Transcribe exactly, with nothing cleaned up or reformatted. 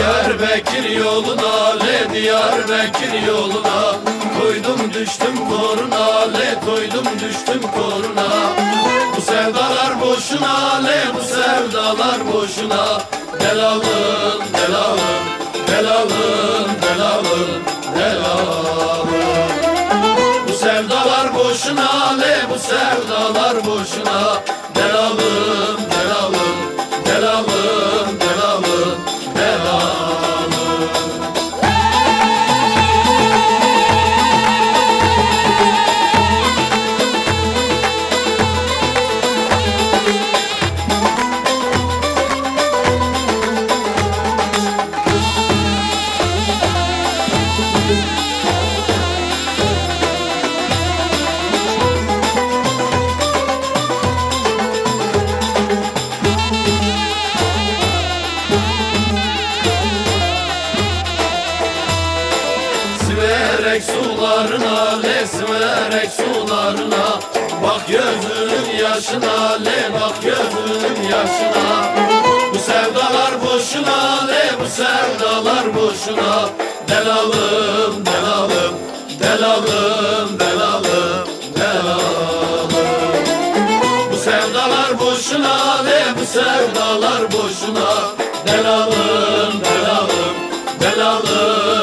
Diyarbakır yoluna le Diyarbakır yoluna Koydum düştüm koruna le koydum düştüm koruna Bu sevdalar boşuna le bu sevdalar boşuna Delalım delalım delalım delalım delalım Bu sevdalar boşuna le bu sevdalar boşuna Delalım delalım delalım delalım delalım Siverek sularına le siverek sularına Bak gözünün yaşına le bak gözünün yaşına Bu sevdalar boşuna le bu sevdalar boşuna Delalım delalım delalım delalım delalım Bu sevdalar boşuna le bu sevdalar boşuna Delalım delalım delalım